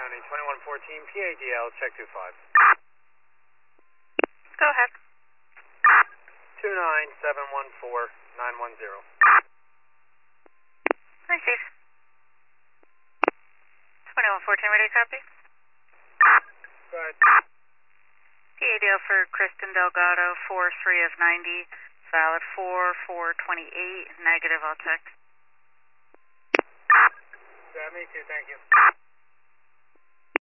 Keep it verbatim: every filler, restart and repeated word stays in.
County, twenty-one fourteen, P A D L, check two five. Go ahead. two nine seven one four nine one zero. Hi, Steve. twenty-one fourteen, ready to copy? Go ahead. P A D L for Kristen Delgado, four three of ninety, valid four four twenty-eight, negative, I'll check. Yeah, me too, thank you.